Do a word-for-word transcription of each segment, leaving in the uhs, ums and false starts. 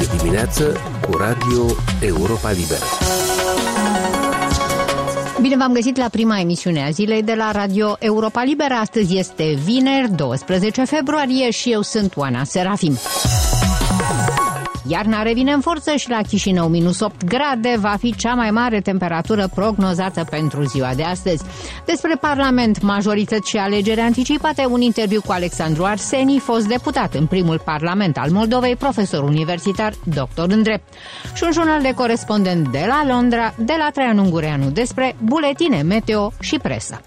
dimineață cu Radio Europa Liberă. Bine v-am găsit la prima emisiune a zilei de la Radio Europa Liberă. Astăzi este vineri, douăsprezece februarie și eu sunt Oana Serafim. Iarna revine în forță și la Chișinău minus opt grade va fi cea mai mare temperatură prognozată pentru ziua de astăzi. Despre Parlament, majorități și alegeri anticipate, un interviu cu Alexandru Arseni, fost deputat în primul Parlament al Moldovei, profesor universitar, doctor în drept. Și un jurnal de corespondent de la Londra, de la Traian Ungureanu, despre buletine, meteo și presă.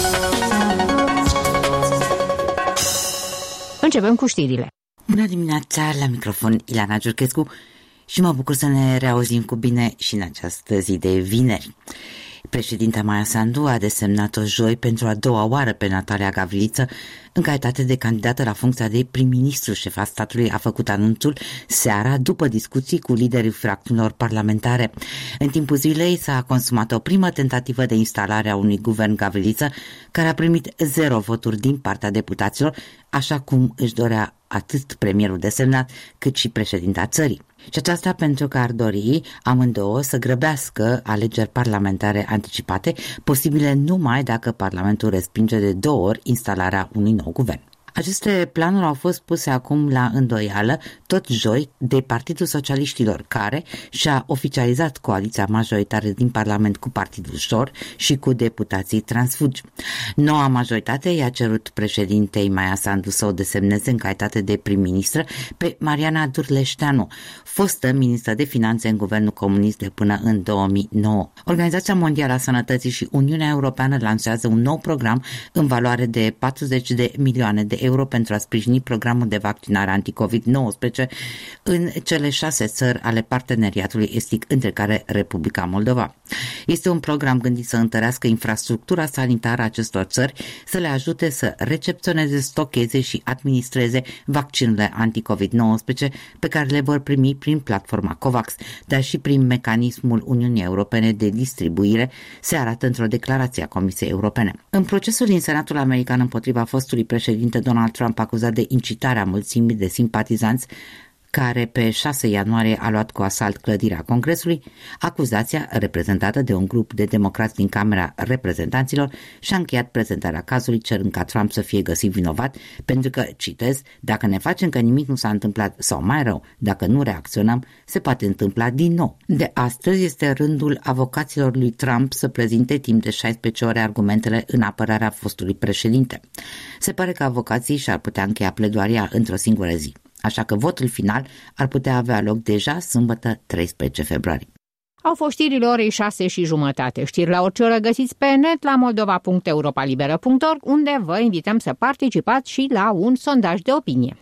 Începem cu știrile. Bună dimineața, la microfon Ileana Giurchescu și mă bucur să ne reauzim cu bine și în această zi de vineri. Președinta Maia Sandu a desemnat-o joi pentru a doua oară pe Natalia Gavriliță în calitate de candidată la funcția de prim-ministru. Șefa statului a făcut anunțul seara după discuții cu liderii fracțiunilor parlamentare. În timpul zilei s-a consumat o primă tentativă de instalare a unui guvern Gavriliță care a primit zero voturi din partea deputaților, așa cum își dorea atât premierul desemnat cât și președinta țării. Și aceasta pentru că ar dori amândouă să grăbească alegeri parlamentare anticipate, posibile numai dacă Parlamentul respinge de două ori instalarea unui nou guvern. Aceste planuri au fost puse acum la îndoială tot joi de Partidul Socialiștilor, care și-a oficializat coaliția majoritară din Parlament cu Partidul Șor și cu deputații transfugi. Noua majoritate i-a cerut președintei Maia Sandu să o desemneze în calitate de prim-ministră pe Mariana Durleșteanu, fostă ministră de finanțe în guvernul comunist de până în două mii nouă. Organizația Mondială a Sănătății și Uniunea Europeană lansează un nou program în valoare de patruzeci de milioane de euro pentru a sprijini programul de vaccinare anti-covid nouăsprezece în cele șase țări ale parteneriatului estic, între care Republica Moldova. Este un program gândit să întărească infrastructura sanitară a acestor țări, să le ajute să recepționeze, stocheze și administreze vaccinurile anti-covid nouăsprezece pe care le vor primi prin platforma COVAX, dar și prin mecanismul Uniunii Europene de distribuire, se arată într-o declarație a Comisiei Europene. În procesul din Senatul American împotriva fostului președinte Donald Trump, acuzat de incitarea mulțimii de simpatizanți care pe șase ianuarie a luat cu asalt clădirea Congresului, acuzația, reprezentată de un grup de democrați din Camera Reprezentanților, și-a încheiat prezentarea cazului cerând ca Trump să fie găsit vinovat pentru că, citez, dacă ne facem că nimic nu s-a întâmplat sau mai rău, dacă nu reacționăm, se poate întâmpla din nou. De astăzi este rândul avocaților lui Trump să prezinte timp de șaisprezece ore argumentele în apărarea fostului președinte. Se pare că avocații și-ar putea încheia pledoaria într-o singură zi. Așa că votul final ar putea avea loc deja sâmbătă treisprezece februarie. Au fost știrile orei șase și jumătate. Știri la orice oră găsiți pe net la moldova punct europa liberă punct org, unde vă invităm să participați și la un sondaj de opinie.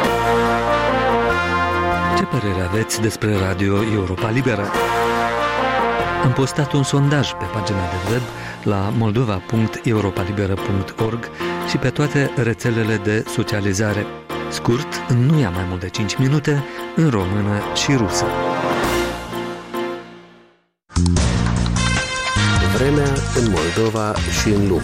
Ce părere aveți despre Radio Europa Liberă? Am postat un sondaj pe pagina de web la moldova punct europa liberă punct org și pe toate rețelele de socializare. Scurt, nu ia mai mult de cinci minute, în română și rusă. Vremea în Moldova și în lume.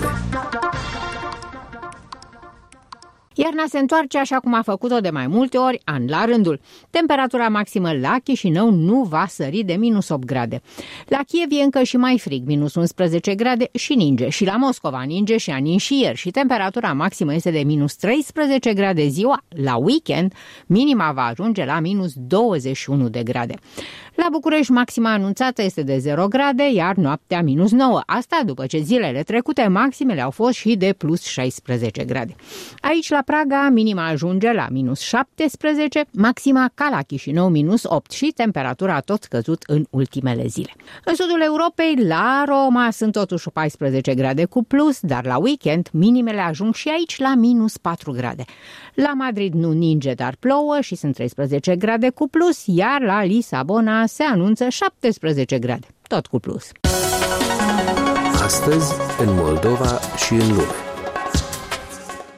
Iarna se întoarce așa cum a făcut-o de mai multe ori, an la rândul. Temperatura maximă la Chișinău nu va sări de minus opt grade. La Kiev e încă și mai frig, minus unsprezece grade și ninge. Și la Moscova ninge și a nins și ieri și temperatura maximă este de minus treisprezece grade ziua. La weekend, minima va ajunge la minus douăzeci și unu de grade. La București, maxima anunțată este de zero grade, iar noaptea minus nouă. Asta după ce zilele trecute maximele au fost și de plus șaisprezece grade. Aici, la Praga, minima ajunge la minus șaptesprezece, maxima ca la Chișinău minus opt și temperatura a tot scăzut în ultimele zile. În sudul Europei, la Roma, sunt totuși paisprezece grade cu plus, dar la weekend minimele ajung și aici la minus patru grade. La Madrid nu ninge, dar plouă și sunt treisprezece grade cu plus, iar la Lisabona se anunță șaptesprezece grade, tot cu plus. Astăzi, în Moldova și în lume.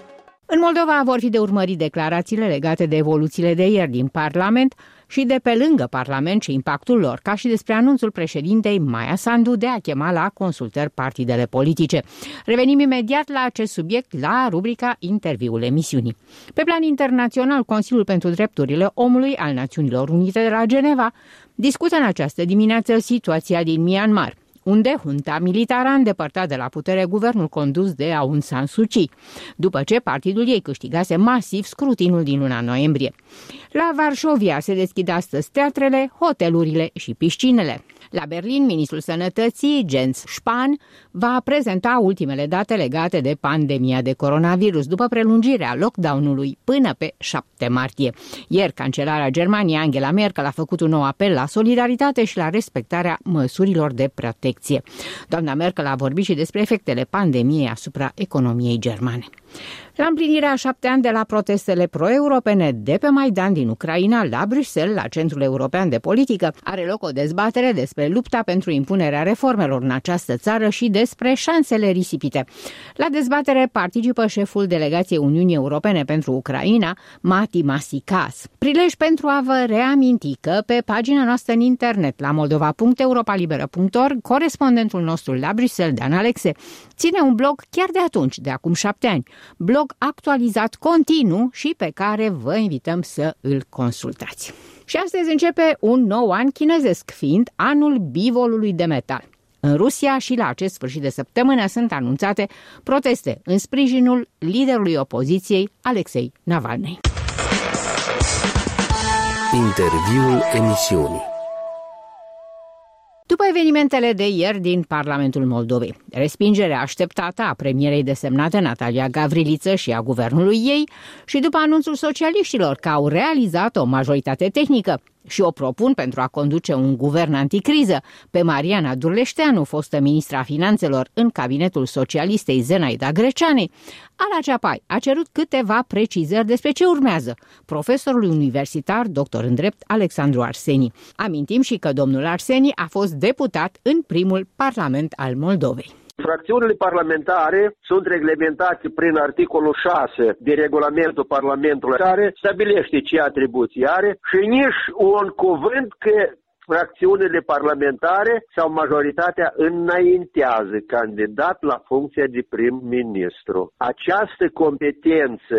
În Moldova vor fi de urmărit declarațiile legate de evoluțiile de ieri din Parlament și de pe lângă Parlament și impactul lor, ca și despre anunțul președintei Maia Sandu de a chema la consultări partidele politice. Revenim imediat la acest subiect la rubrica Interviul emisiunii. Pe plan internațional, Consiliul pentru Drepturile Omului al Națiunilor Unite de la Geneva discută în această dimineață situația din Myanmar, unde junta militară a îndepărtat de la putere guvernul condus de Aung San Suu Kyi, după ce partidul ei câștigase masiv scrutinul din luna noiembrie. La Varșovia se deschid astăzi teatrele, hotelurile și piscinele. La Berlin, ministrul sănătății, Jens Spahn, va prezenta ultimele date legate de pandemia de coronavirus, după prelungirea lockdown-ului până pe șapte martie. Ieri, cancelarea Germaniei, Angela Merkel, a făcut un nou apel la solidaritate și la respectarea măsurilor de protecție. Doamna Merkel a vorbit și despre efectele pandemiei asupra economiei germane. La împlinirea a șapte ani de la protestele pro-europene de pe Maidan din Ucraina, la Bruxelles, la Centrul European de Politică, are loc o dezbatere despre lupta pentru impunerea reformelor în această țară și despre șansele risipite. La dezbatere participă șeful delegației Uniunii Europene pentru Ucraina, Mati Masikas. Prilej pentru a vă reaminti că pe pagina noastră în internet, la moldova punct europa liberă punct org, corespondentul nostru la Bruxelles, Dan Alexe, ține un blog chiar de atunci, de acum șapte ani, blog actualizat continuu și pe care vă invităm să îl consultați. Și astăzi începe un nou an chinezesc, fiind anul bivolului de metal. În Rusia și la acest sfârșit de săptămână sunt anunțate proteste în sprijinul liderului opoziției, Alexei Navalny. Interviul emisiunii. După evenimentele de ieri din Parlamentul Moldovei, respingerea așteptată a premierei desemnate Natalia Gavriliță și a guvernului ei și după anunțul socialiștilor că au realizat o majoritate tehnică și o propun pentru a conduce un guvern anticriză pe Mariana Durleșteanu, fostă ministra finanțelor în cabinetul socialistei Zenaida Greceanei, Ala Ceapai a cerut câteva precizări despre ce urmează profesorului universitar, doctor în drept, Alexandru Arseni. Amintim și că domnul Arseni a fost deputat în primul Parlament al Moldovei. Fracțiunile parlamentare sunt reglementate prin articolul șase de regulamentul Parlamentului, care stabilește ce atribuții are și nici un cuvânt că fracțiunile parlamentare sau majoritatea înaintează candidat la funcția de prim-ministru. Această competență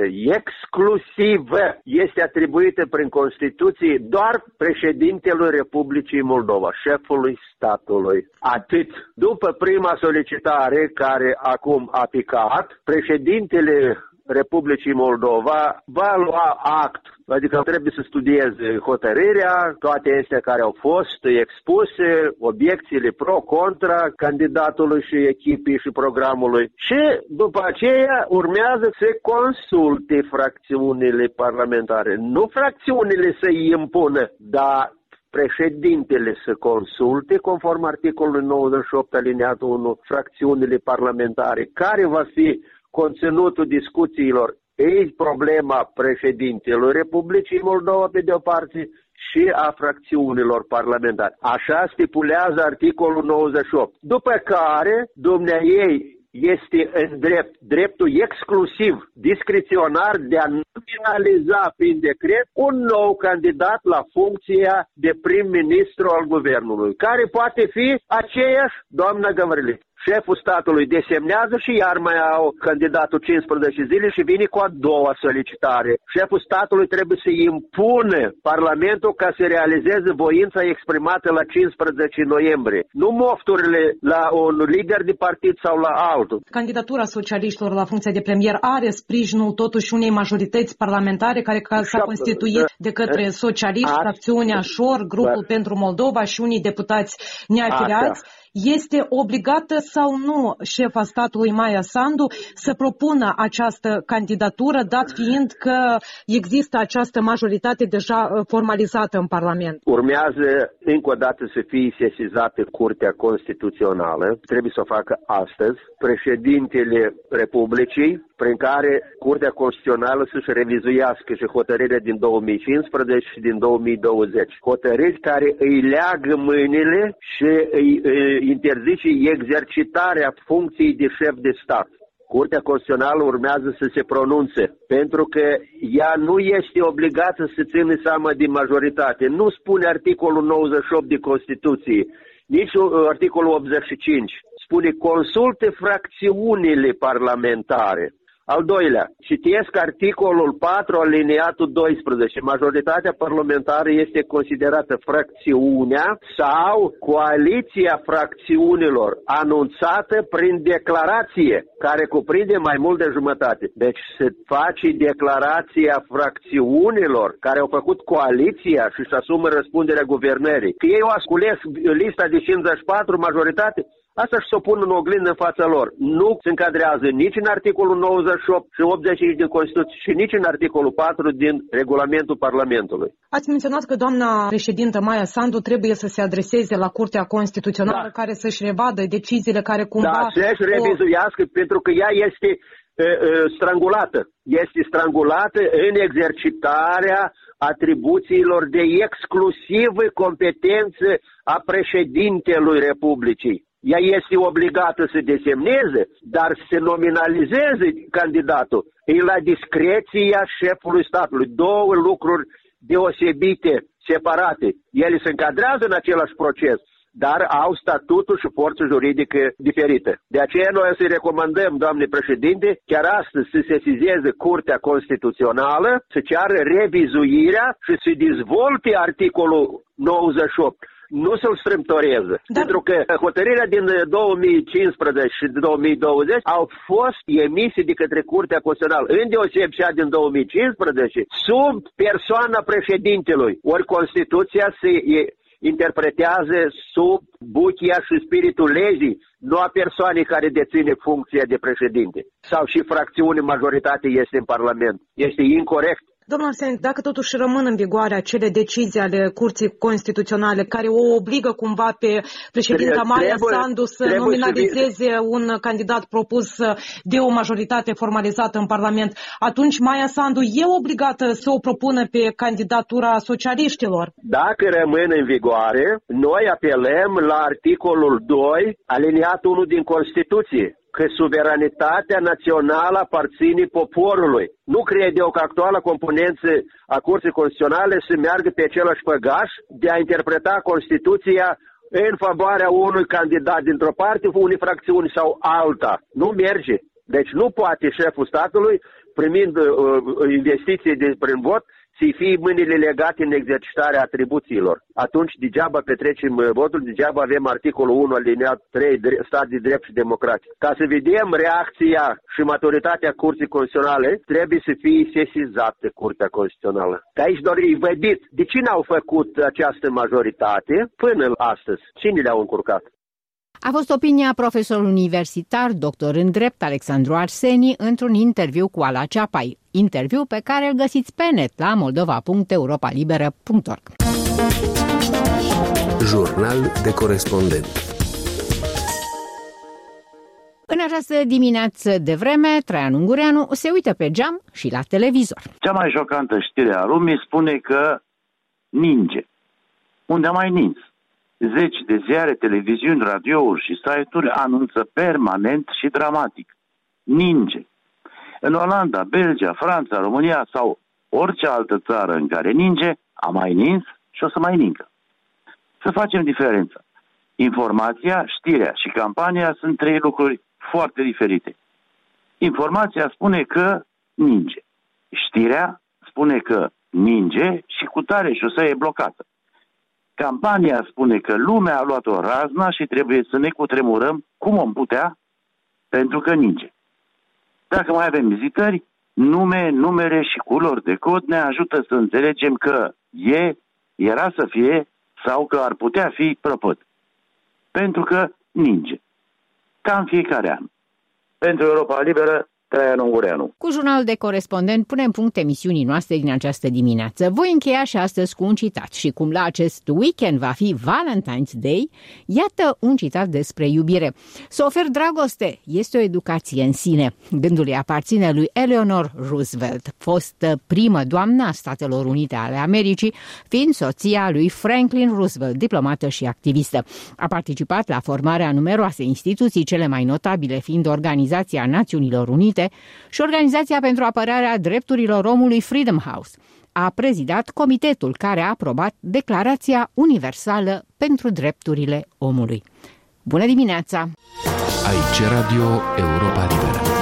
exclusivă este atribuită prin Constituție doar președintelui Republicii Moldova, șefului statului. Atât. După prima solicitare care acum a picat, președintele Republicii Moldova va lua act, adică trebuie să studieze hotărârea, toate astea care au fost expuse, obiecțiile pro-contra candidatului și echipii și programului și după aceea urmează să consulte fracțiunile parlamentare. Nu fracțiunile să îi impună, dar președintele să consulte, conform articolului nouăzeci și opt alineatul unu, fracțiunile parlamentare, care va fi conținutul discuțiilor, e problema președintelui Republicii Moldova pe de o parte și a fracțiunilor parlamentare. Așa stipulează articolul nouăzeci și opt. După care, dumnea ei este în drept, dreptul exclusiv, discreționar de a nominaliza prin decret un nou candidat la funcția de prim-ministru al guvernului, care poate fi aceeași doamna Gavriliță. Șeful statului desemnează și iar mai au candidatul cincisprezece zile și vine cu a doua solicitare. Șeful statului trebuie să impună Parlamentul ca să realizeze voința exprimată la cincisprezece noiembrie. Nu mofturile la un lider de partid sau la altul. Candidatura socialiștilor la funcția de premier are sprijinul totuși unei majorități parlamentare care s-a constituit de către socialiști, fracțiunea Șor, Grupul pentru Moldova și unii deputați neafiliați. Este obligată sau nu șefa statului Maia Sandu să propună această candidatură, dat fiind că există această majoritate deja formalizată în Parlament? Urmează încă o dată să fie sesizată Curtea Constituțională, trebuie să o facă astăzi, președintele Republicii, prin care Curtea Constituțională să-și revizuiască și hotărârea din două mii cincisprezece și din două mii douăzeci. Hotărâri care îi leagă mâinile și îi, îi interzice exercitarea funcției de șef de stat. Curtea Constituțională urmează să se pronunțe, pentru că ea nu este obligată să țină seama de majoritate. Nu spune articolul nouăzeci și opt de Constituție, nici articolul optzeci și cinci. Spune consulte fracțiunile parlamentare. Al doilea, citesc articolul patru, aliniatul doisprezece. Majoritatea parlamentară este considerată fracțiunea sau coaliția fracțiunilor anunțată prin declarație, care cuprinde mai mult de jumătate. Deci se face declarația fracțiunilor care au făcut coaliția și își asumă răspunderea guvernării. Că ei au ascules lista de cincizeci și patru, majoritate, asta și s-o pun în oglindă în fața lor. Nu se încadrează nici în articolul nouăzeci și opt și optzeci și cinci din Constituție și nici în articolul patru din regulamentul Parlamentului. Ați menționat că doamna președintă Maia Sandu trebuie să se adreseze la Curtea Constituțională, da, care să-și revadă deciziile care cumva... Da, să-și revizuiască, o... pentru că ea este uh, uh, strangulată. Este strangulată în exercitarea atribuțiilor de exclusivă competență a președintelui Republicii. Ea este obligată să desemneze, dar să nominalizeze candidatul. E la discreția șefului statului. Două lucruri deosebite, separate. Ele se încadrează în același proces, dar au statutul și forță juridică diferită. De aceea noi să-i recomandăm, doamne președinte, chiar astăzi să sesizeze Curtea Constituțională, să ceară revizuirea și să dezvolte articolul nouăzeci și opt. Nu să-l strâmtoreze. Dar... Pentru că hotărârea din două mii cincisprezece și două mii douăzeci au fost emise de către Curtea Constituțională, îndeoseb cea din două mii cincisprezece, sub persoana președintelui. Ori Constituția se interpretează sub buchia și spiritul legii, nu a persoanei care deține funcția de președinte. Sau și fracțiune majoritate este în Parlament. Este incorect. Domnul Arseni, dacă totuși rămân în vigoare acele decizii ale Curții Constituționale care o obligă cumva pe președinta Maia Sandu să nominalizeze să un candidat propus de o majoritate formalizată în Parlament, atunci Maia Sandu e obligată să o propună pe candidatura socialiștilor? Dacă rămân în vigoare, noi apelăm la articolul doi, aliniatul unu din Constituție, că suveranitatea națională aparține poporului. Nu cred eu că actuala componență a Curții Constituționale să meargă pe același făgaș de a interpreta Constituția în favoarea unui candidat dintr-o parte, unei fracțiuni sau alta. Nu merge. Deci nu poate șeful statului, primind uh, investiții de, prin vot, să fie mâinile legate în exercitarea atribuțiilor. Atunci degeaba petrecem votul, degeaba avem articolul unu alineat trei, stat de drept și democratic. Ca să vedem reacția și maturitatea Curții Constituționale, trebuie să fie sesizată Curtea Constituțională. Că aici doar e vădit. De cine au făcut această majoritate până astăzi? Cine le-au încurcat? A fost opinia profesorului universitar, doctor în drept, Alexandru Arseni, într-un interviu cu Ala Ceapai. Interviu pe care îl găsiți pe net la moldova punct europa liberă punct org. Jurnal de corespondent. În această dimineață de vreme, Traian Ungureanu se uită pe geam și la televizor. Cea mai șocantă știre a lumii spune că ninge. Unde a mai nins? Zeci de ziare, televiziuni, radiouri și site-uri anunță permanent și dramatic. Ninge. În Olanda, Belgia, Franța, România sau orice altă țară în care ninge, a mai nins și o să mai nincă. Să facem diferența. Informația, știrea și campania sunt trei lucruri foarte diferite. Informația spune că ninge. Știrea spune că ninge și cu tare șosea e blocată. Campania spune că lumea a luat-o razna și trebuie să ne cutremurăm cum om putea, pentru că ninge. Dacă mai avem vizitări, nume, numere și culori de cod ne ajută să înțelegem că e, era să fie sau că ar putea fi prăpăt. Pentru că ninge. Ca în fiecare an. Pentru Europa Liberă, Traian Ungureanu. Cu Jurnalul de Corespondent punem punct emisiunii noastre din această dimineață. Voi încheia și astăzi cu un citat și cum la acest weekend va fi Valentine's Day, iată un citat despre iubire. Să ofer dragoste este o educație în sine. Gândul îi aparține lui Eleanor Roosevelt, fostă primă doamnă a Statelor Unite ale Americii, fiind soția lui Franklin Roosevelt, diplomată și activistă. A participat la formarea a numeroase instituții, cele mai notabile fiind Organizația Națiunilor Unite și Organizația pentru Apărarea Drepturilor Omului Freedom House. A prezidat comitetul care a aprobat Declarația Universală pentru Drepturile Omului. Bună dimineața! Aici Radio Europa Liberă.